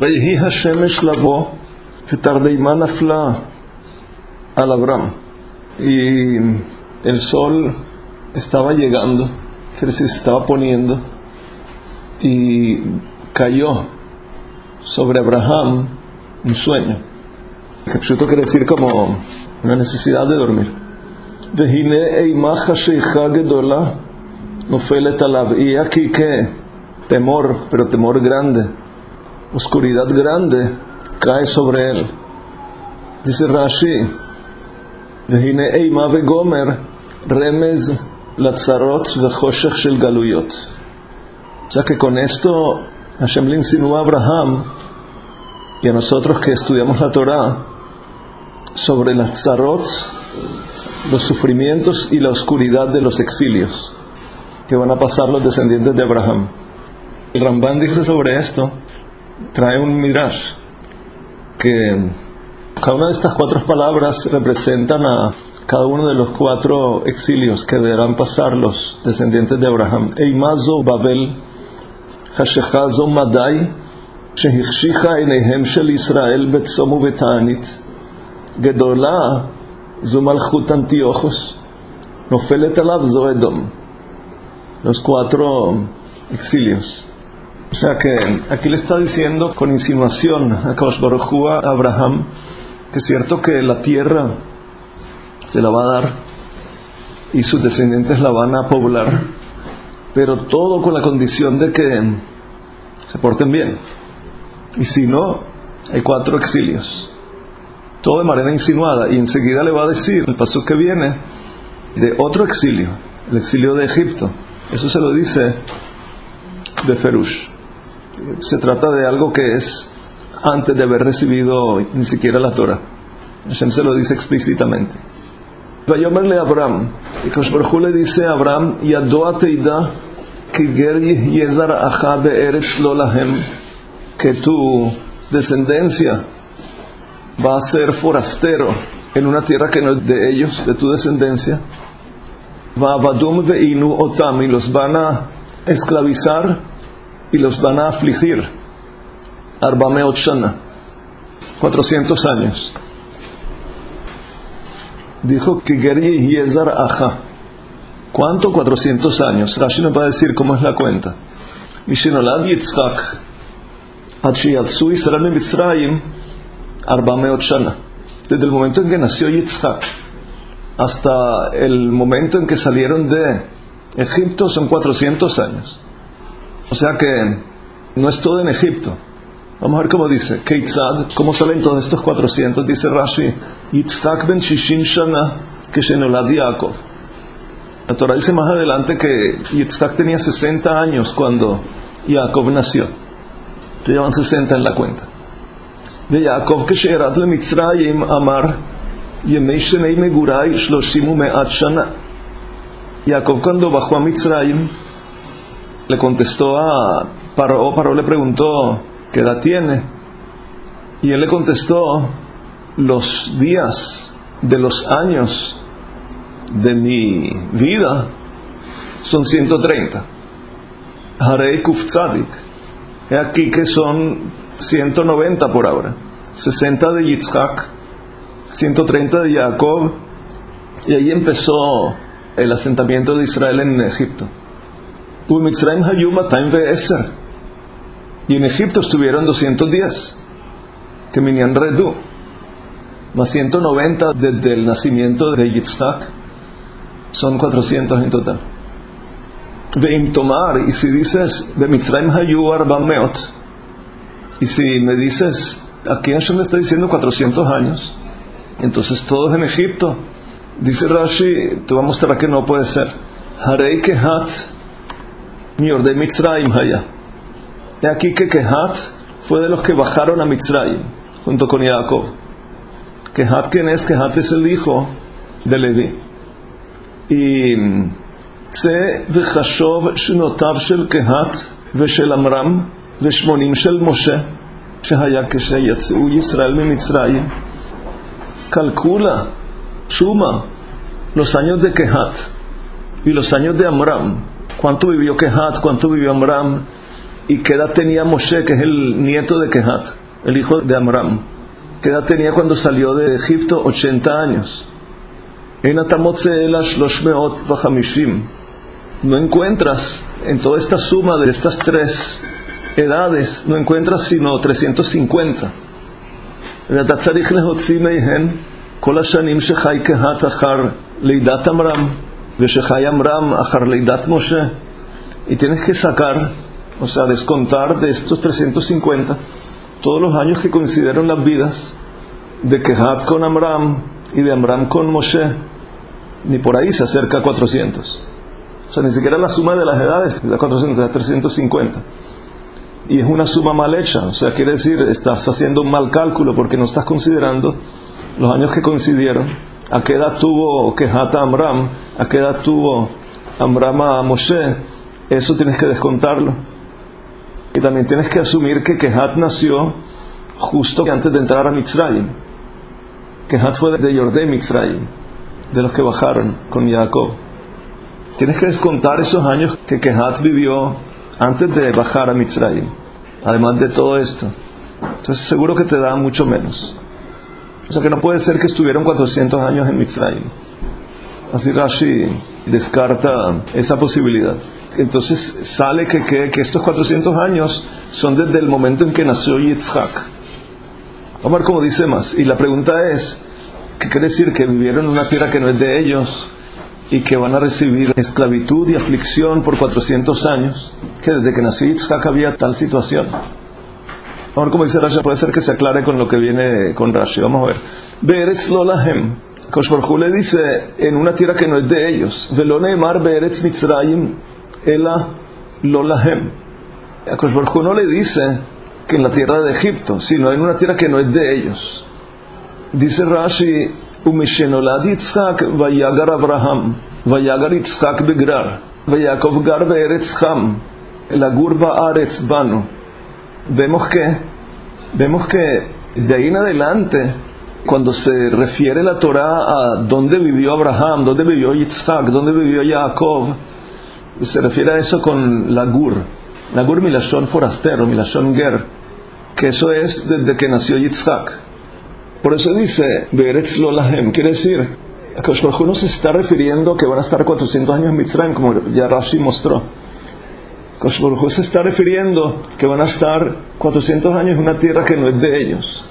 ויהי השמש לבוא ותרדמה נפלה al Abraham, y el sol estaba llegando, quiere decir, se estaba poniendo, y cayó sobre Abraham un sueño, que pshuto quiere decir como una necesidad de dormir. Vehine eimah hashecha gedola nofelet alav, y aquí que temor, pero temor grande, oscuridad grande cae sobre él. Dice Rashi, Vehine eimah vegomer remez latzarot vechoshech shel galuyot. O sea que con esto Hashem le insinúa a Abraham y a nosotros que estudiamos la Torah sobre las tzarot, los sufrimientos y la oscuridad de los exilios que van a pasar los descendientes de Abraham. El Ramban dice sobre esto, trae un midrash, que cada una de estas 4 palabras representan a cada uno de los 4 exilios que deberán pasar los descendientes de Abraham. Eimazo Babel, Hashechazo Madai, Shehichshicha Einehem Shel Israel Betzom Ubetanit, Gedola Zo Malchut Antiochos, Nofelet Alav Zo Edom. Los 4 exilios. O sea que aquí le está diciendo con insinuación a Kadosh Baruj Hu a Abraham que es cierto que la tierra se la va a dar y sus descendientes la van a poblar, pero todo con la condición de que se porten bien, y si no, hay 4 exilios, todo de manera insinuada, y enseguida le va a decir el pasuk que viene de otro exilio, el exilio de Egipto. Eso se lo dice de Ferush. Se trata de algo que es antes de haber recibido ni siquiera la Torah. Hashem se lo dice explícitamente. Vayomerle a Abraham, y Kadosh Baruj Hu le dice a Abraham, Yadoa teida ki ger yezar acha be'eretz lo lahem, que tu descendencia va a ser forastero en una tierra que no es de ellos, de tu descendencia. Va vadum ve'inu otam, y los van a esclavizar y los van a afligir. Arbameot shana, 400 años. Dijo que Geri Yezar Aja. ¿Cuánto? 400 años. Rashi nos va a decir cómo es la cuenta. Mishenolad Yitzchak Ad sheyatzu Israel miMitzrayim Arbameot shana. Desde el momento en que nació Yitzchak hasta el momento en que salieron de Egipto son 400 años. O sea que no es todo en Egipto. Vamos a ver cómo dice Keitzad, cómo salen todos estos 400. Dice Rashi, Yitzchak ben Shishim shana keshenolad Yaakov. La Torah dice más adelante que Yitzchak tenía 60 años cuando Yaakov nació. Entonces llevan 60 en la cuenta. De Yaakov kesherat le Mitzrayim amar yemei shenei megurai shloshim umeat shana. Yaakov cuando bajó a Mitzrayim le contestó a Paró le preguntó ¿qué edad tiene? Y él le contestó, los días de los años de mi vida son 130. Harei Kuf Tzadik. He aquí que son 190 por ahora. 60 de Yitzhak, 130 de Jacob, y ahí empezó el asentamiento de Israel en Egipto. U'mitzrayim hayu 210. Y en Egipto estuvieron 210, que Minyan Redu, más 190 desde el nacimiento de Yitzhak, son 400 en total. Veim tomar, y si dices, de Mitzrayim hayu 400, y si me dices, aquí Hashem me está diciendo 400 años, entonces todos en Egipto, dice Rashi, te va a mostrar que no puede ser. Harei kehat miordei Mitzrayim haya. He aquí que Kehat fue de los que bajaron a Mitzrayim junto con Jacob. Kehat, ¿quién es? Kehat es el hijo de Levi. Y Tze v'chashov shnotav shel Kehat v'shel Amram v'shmonim shel Moshe shehaya ksheyatzeu Yisrael miMitzrayim. Calcula, suma los años de Kehat y los años de Amram. ¿Cuánto vivió Kehat? ¿Cuánto vivió Amram? ¿Y qué edad tenía Moshe, que es el nieto de Kehat, el hijo de Amram? ¿Qué edad tenía cuando salió de Egipto? 80 años. No encuentras en toda esta suma de estas tres edades, no encuentras sino 350. ואתה צריך להוציא מהן כל השנים שחי קהת אחר לידת אמרם ושחי אמרם אחר לידת משה, y tienes que sacar, o sea, descontar de estos 350 todos los años que coincidieron las vidas de Kehat con Amram y de Amram con Moshe. Ni por ahí se acerca a 400. O sea, ni siquiera la suma de las edades de 400, de 350. Y es una suma mal hecha, o sea, quiere decir, estás haciendo un mal cálculo porque no estás considerando los años que coincidieron. ¿A qué edad tuvo Kehat a Amram? ¿A qué edad tuvo Amram a Moshe? Eso tienes que descontarlo. Y también tienes que asumir que Kehat nació justo antes de entrar a Mitzrayim. Kehat fue de Yordé Mitzrayim, de los que bajaron con Jacob. Tienes que descontar esos años que Kehat vivió antes de bajar a Mitzrayim, además de todo esto. Entonces seguro que te da mucho menos. O sea que no puede ser que estuvieron 400 años en Mitzrayim. Así Rashi descarta esa posibilidad. Entonces sale que estos 400 años son desde el momento en que nació Yitzhak. Vamos a ver cómo dice más. Y la pregunta es, ¿qué quiere decir? Que vivieron en una tierra que no es de ellos y que van a recibir esclavitud y aflicción por 400 años, que desde que nació Yitzhak había tal situación. Vamos a ver cómo dice Rashi, puede ser que se aclare con lo que viene con Rashi. Vamos a ver. Be'eretz lo lahem. Kosh Baruj Hu le dice, en una tierra que no es de ellos. Velo neemar be'eretz Mitzrayim ela lo lahem. A Kosh Baruj Hu no le dice que en la tierra de Egipto, sino en una tierra que no es de ellos. Dice Rashi, umishenolad Yitzhak vayagar Abraham vayagar Yitzhak begrar vayakov gar be'eretz ham lagur ba'aretz banu. Vemos que de ahí en adelante, cuando se refiere la Torah a dónde vivió Abraham, dónde vivió Yitzhak, dónde vivió Jacob, se refiere a eso con lagur. Lagur milashon forastero, milashon ger, que eso es desde que nació Yitzhak. Por eso dice be'eretz lo lahem, quiere decir que Kosh Baruj Hu no se está refiriendo que van a estar 400 años en Mitzrayim, como ya Rashi mostró. Kosh Baruj Hu se está refiriendo que van a estar 400 años en una tierra que no es de ellos.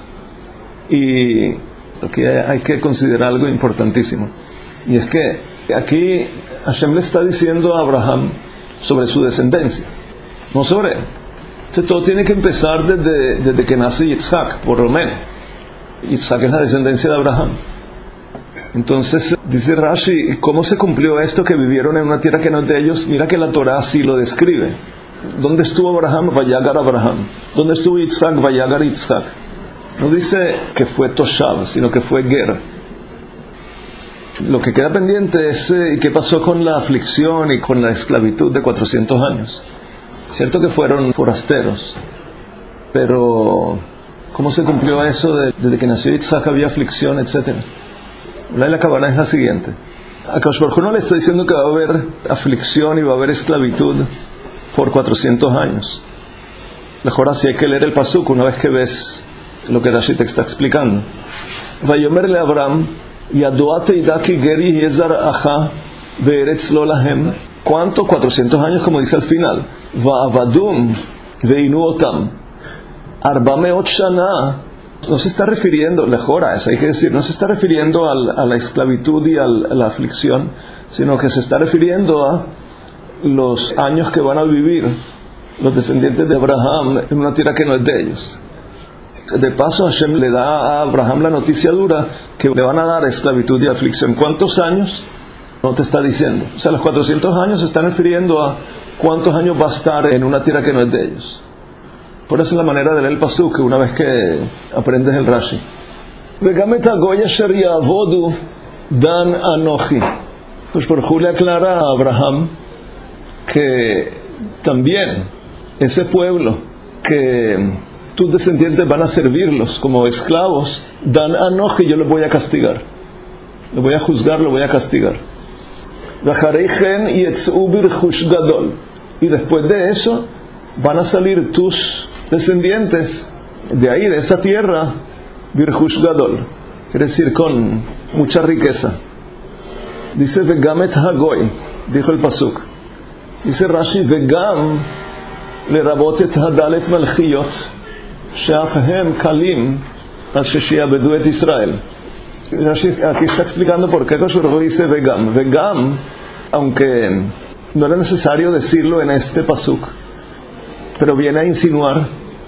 Y aquí hay que considerar algo importantísimo, y es que aquí Hashem le está diciendo a Abraham sobre su descendencia, no sobre él. Entonces todo tiene que empezar desde que nace Yitzhak, por lo menos. Yitzhak es la descendencia de Abraham. Entonces dice Rashi, ¿cómo se cumplió esto que vivieron en una tierra que no es de ellos? Mira que la Torah así lo describe. ¿Dónde estuvo Abraham? Vayagar Abraham. ¿Dónde estuvo Yitzhak? Vayagar Yitzhak. No dice que fue Toshav, sino que fue Ger. Lo que queda pendiente es qué pasó con la aflicción y con la esclavitud de 400 años. Cierto que fueron forasteros, pero ¿cómo se cumplió eso desde que nació Yitzhak había aflicción, etcétera? La cabana es la siguiente. A Kosh Baruj Hu no le está diciendo que va a haber aflicción y va a haber esclavitud por 400 años. Mejor así hay que leer el pasuk una vez que ves lo que Rashi te está explicando. Vayomer le Abraham yadoa teida ki geri yezar acha be'eretz lo lahem. ¿Cuánto? 400 años, como dice al final. Va'avadum veinu otam 400 shana. No se está refiriendo, lejora, eso hay que decir, no se está refiriendo a la esclavitud y a la aflicción, sino que se está refiriendo a los años que van a vivir los descendientes de Abraham en una tierra que no es de ellos. De paso, Hashem le da a Abraham la noticia dura que le van a dar esclavitud y aflicción. ¿Cuántos años? No te está diciendo. O sea, los 400 años se están refiriendo a cuántos años va a estar en una tierra que no es de ellos. Por eso es la manera de leer el pasuk, una vez que aprendes el Rashi. Dan Anochi. Pues por Julia aclara a Abraham que también ese pueblo que tus descendientes van a servirlos como esclavos, Dan Anochi, yo los voy a castigar. Lo voy a juzgar, lo voy a castigar. Y después de eso van a salir tus descendientes de ahí, de esa tierra, Birhush Gadol, quiere decir con mucha riqueza. Dice Vegam et Hagoy, dijo el pasuk. Dice Rashi, Vegam lerabot et Hadalet Malchiyot she'af hem kalim al she'yabedu et Israel. Rashi aquí está explicando por qué Koshur dice Vegam. Vegam, aunque no era necesario decirlo en este pasuk, pero viene a insinuar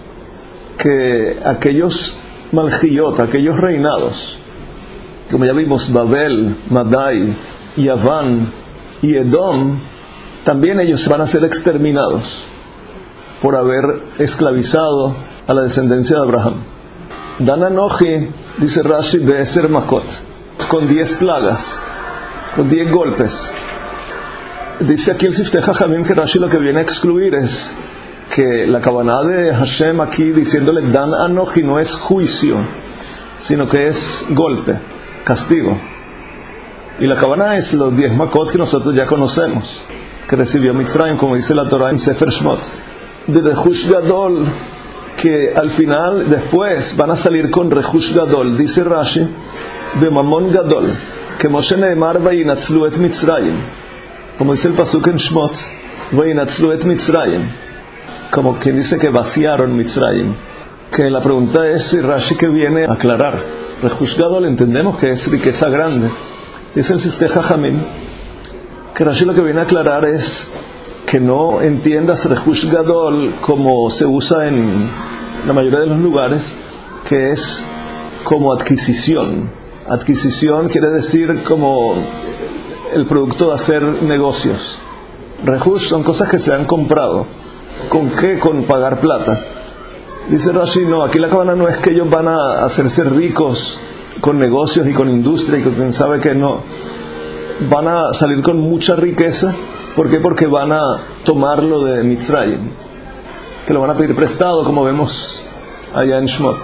que aquellos Malchiyot, aquellos reinados, como ya vimos, Babel, Madai, Yaván y Edom, también ellos van a ser exterminados por haber esclavizado a la descendencia de Abraham. Dan Anoji, dice Rashi, Be'eser Makot, con 10 plagas, con 10 golpes. Dice aquí el Siftei Jajamim que Rashi lo que viene a excluir es que la kavanah de Hashem aquí diciéndole Dan Anoji no es juicio, sino que es golpe, castigo. Y la kavanah es los 10 makot que nosotros ya conocemos, que recibió Mitzrayim, como dice la Torah en Sefer Shmot. De Rehush Gadol, que al final, después, van a salir con Rehush Gadol, dice Rashi, de Mamon Gadol, que Moshe Neemar Vayinatzlu et Mitzrayim, como dice el pasuk en Shmot, Vayinatzlu et Mitzrayim, como quien dice que vaciaron Mitzrayim. Que la pregunta es si Rashi que viene a aclarar. Rehush Gadol entendemos que es riqueza grande. Dice el Siftei Jajamim que Rashi lo que viene a aclarar es que no entiendas Rehush Gadol como se usa en la mayoría de los lugares, que es como adquisición. Adquisición quiere decir como el producto de hacer negocios. Rehush son cosas que se han comprado. ¿Con qué? Con pagar plata. Dice Rashi, no, aquí la cabana no es que ellos van a hacerse ricos con negocios y con industria y con quien sabe que no. Van a salir con mucha riqueza. ¿Por qué? Porque van a tomarlo de Mitzrayim, que lo van a pedir prestado, como vemos allá en Shmot.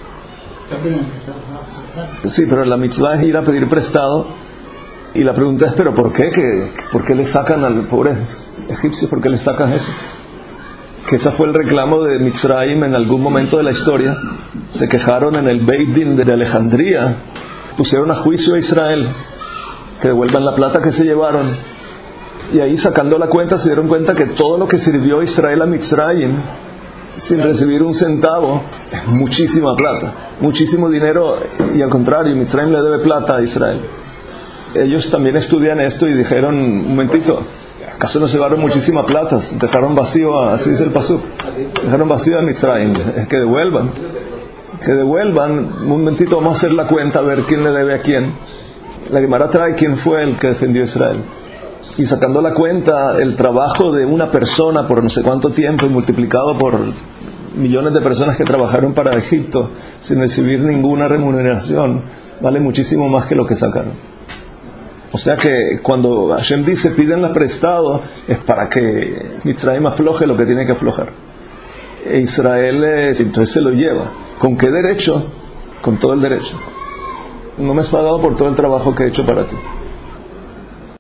Sí, pero la mitzvah es ir a pedir prestado. Y la pregunta es, ¿pero por qué? ¿Por qué le sacan al pobre egipcio? ¿Por qué le sacan eso? Que ese fue el reclamo de Mitzrayim en algún momento de la historia. Se quejaron en el Beit Din de Alejandría, pusieron a juicio a Israel, que devuelvan la plata que se llevaron. Y ahí, sacando la cuenta, se dieron cuenta que todo lo que sirvió Israel a Mitzrayim sin recibir un centavo es muchísima plata, muchísimo dinero, y al contrario, Mitzrayim le debe plata a Israel. Ellos también estudian esto y dijeron, un momentito, ¿acaso no se llevaron muchísima plata? Dejaron vacío, así dice el pasuk, dejaron vacío a Mitzrayim. Que devuelvan, un momentito, vamos a hacer la cuenta, a ver quién le debe a quién. La Gemara trae quién fue el que defendió a Israel. Y sacando la cuenta, el trabajo de una persona por no sé cuánto tiempo y multiplicado por millones de personas que trabajaron para Egipto sin recibir ninguna remuneración, vale muchísimo más que lo que sacaron. O sea que cuando Hashem dice pídenla prestado, es para que Mitzrayim afloje lo que tiene que aflojar. E Israel entonces se lo lleva. ¿Con qué derecho? Con todo el derecho. No me has pagado por todo el trabajo que he hecho para ti.